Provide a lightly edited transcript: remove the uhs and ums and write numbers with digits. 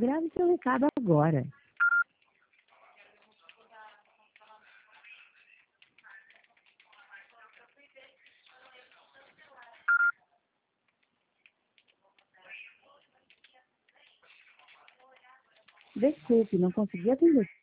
Grave seu recado agora. Desculpe, não consegui atender.